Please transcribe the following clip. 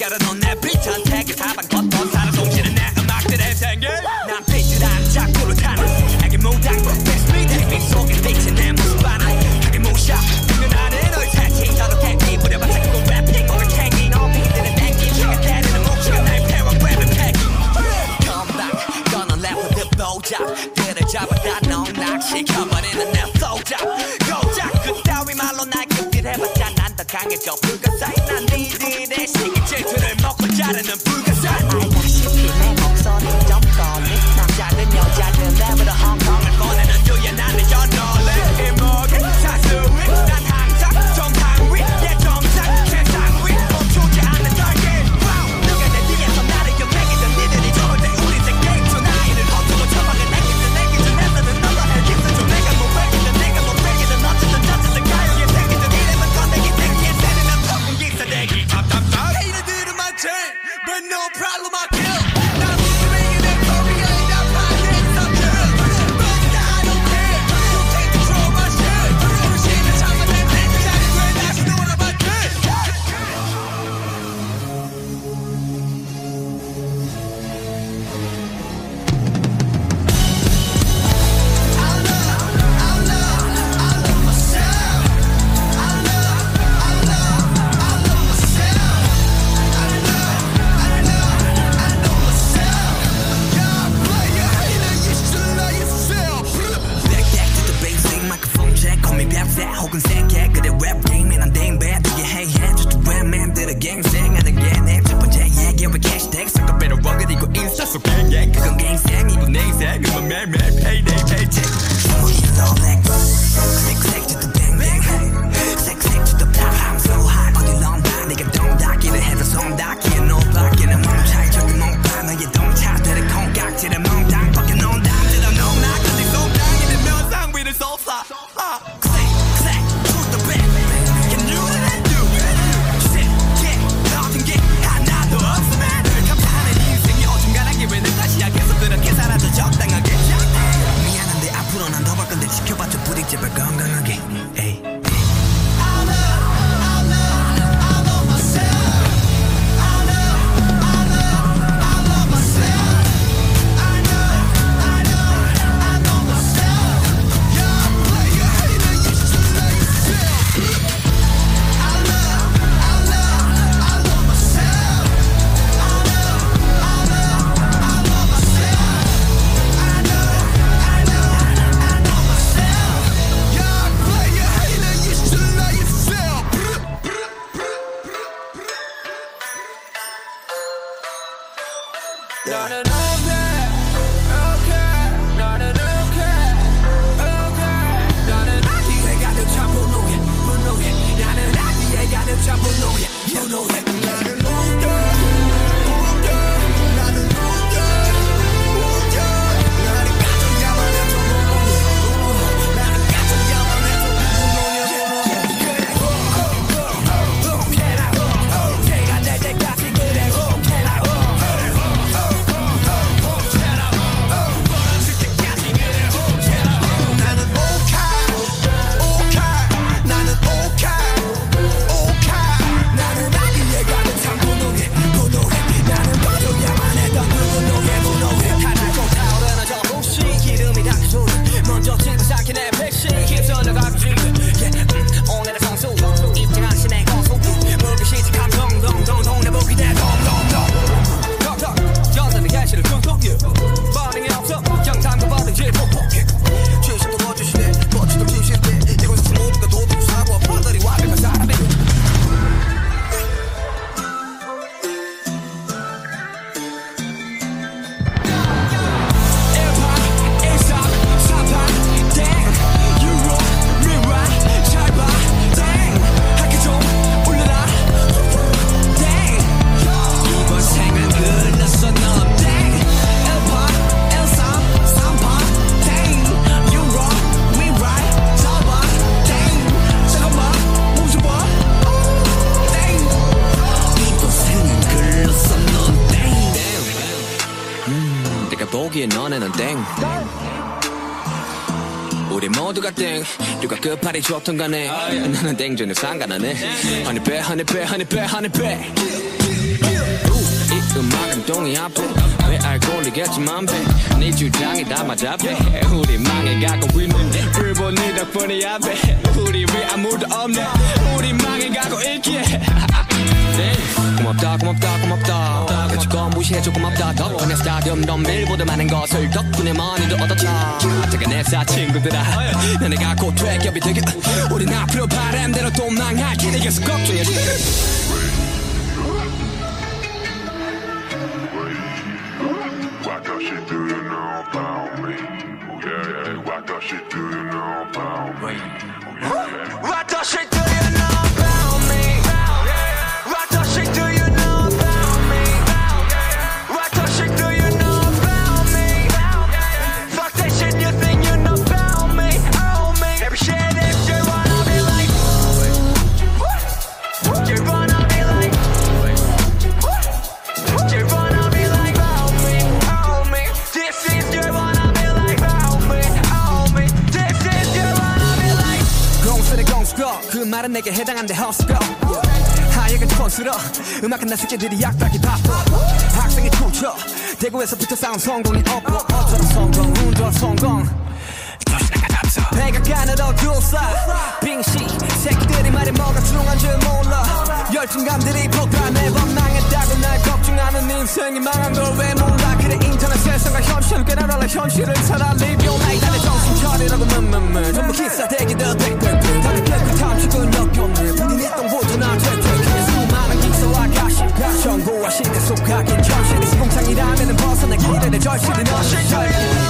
그대로 넌내 비트한 택에 사방 걷던 살아 숨쉬는 내 음악들의 생길 난 비트랑 작두로 타는 애기 무당 Best me take me 속에 비친 내 모습 하나 하게 무셔 그는 나는 너의 채팅 너도 캔디 부려봤자 그건 래핑 먹을 캥기 너 비트는 땡기 제가 때리는 묵시가 날 패와 랩은 패기 Come back 너는 래퍼들 보자 들을 잡았다 넌 낚시켜버리는 내 소작 고작 그따위 말로 날 급딜해봤자 난 더 강해져 불가사의 난 니들의 시기 질투를 먹고 자르는 불가사의 알다시피 내 목소리 좀 떨리 남자든 여자든 랩으로 엉덩을 꺼내는 유야 나는 연어래 이목에 사수위 난 항상 정상 위 예 정상 세상 위 멈추지 않는 달기 누가 내 뒤에서 나를 연맥이든 니들이 좋을 때 우리 생각 저 나이를 헛두고 처박은 내기든 애써는 너도 헬기든 저 내가 못 빼기든 내가 못 빼기든 어쨌든 저쨌든 가요에 생기든 이름은 건데기 생기에 세리는 폭풍 기사대기 답답답 Hater들은 많지 But no problem I kill 난 웃음이긴 내 소리가 있다 파는 something But I don't care You take control of my shit 부르시는 참아 내 자리 돼 다시 돌아봤지 혹은 생계 그대 랩 게임에 난 댕배 되게 해해 just a rap man 들의 갱생하는 게 내 첫 번째 얘기 왜 캐시택 섞어 빼러 워그리고 인스타 속 갱갱 그건 갱생이고 내 인생 그건 매일매일 payday paycheck We Rolex click click to the bang bang click click to the pop I'm so hot 어디 넌다 네가 동닭기를 해서 손닿기에 노박기는 멈차이 저기 멍봐 너의 동차들의 콩깍지를 멍당 벗겨놓은다 들어 놓나 근데 손당이는 면상 위를 쏟아 적당하게 미안한데 앞으로 난 더 볼 건데 지켜봐줘 부디 제발 건강하게 에이. 보기에 너네는 땡 우리 모두가 땡 누가 끝발이 좋던 간에 나는 땡 전혀 상관 안 해 honey bear honey bear honey bear honey bear 모르겠지만 네 주장이 다 맞아 우리 망해가고 있는데 불보 네 덕분에 앞에 우리 왜 아무도 없네 우리 망해가고 있기에 고맙다 같이 건 무시해줘 고맙다 덕분에 스타디움 덤빌보다 많은 것을 덕분에 많이도 얻었다 퇴근했어 친구들아 너네가 곧 퇴격이 되게 우린 앞으로 바람대로 또 망할 테니 계속 걱정해줘 What the shit do you know about me? Oh yeah, what the shit do you know about me? Oh yeah, What the shit do you know about me? What the shit do you know about me? What the shit do you know about me? Fuck that shit you think you know about me? Oh me. Every shit if you wanna be like, you wanna be like, you wanna be like about me? Oh me. This is you wanna be like about me? Oh me. This is you wanna be like. 공수래 공수고 그 말은 내게 해당한데 헛수고 하얘가 촌스러 음악 끝난 새끼들이 약박이 바빠 학생이 투쳐 대구에서부터 싸운 성공이 없고 어쩌다 성공 운전 성공 백악관으로 둘러싸 빙시 새끼들이 말이 뭐가 중요한 줄 몰라 열등감들이 폭발 매번 망했다고 날 걱정하는 인생이 망한 걸 왜 몰라 그래 인터넷 세상과 현실을 꽤나 달라 현실을 살아 live your life 나의 정신 차리라고 전부 기사대기들 빽빽빽 다들 깨끗 탐식은 역겹네 본인 일동부터 나 퇴퇴해 수많은 기사와 가시 정보와 시대 속하긴 현실이 시공창이라면은 벗어나 길에 내 절실히 너시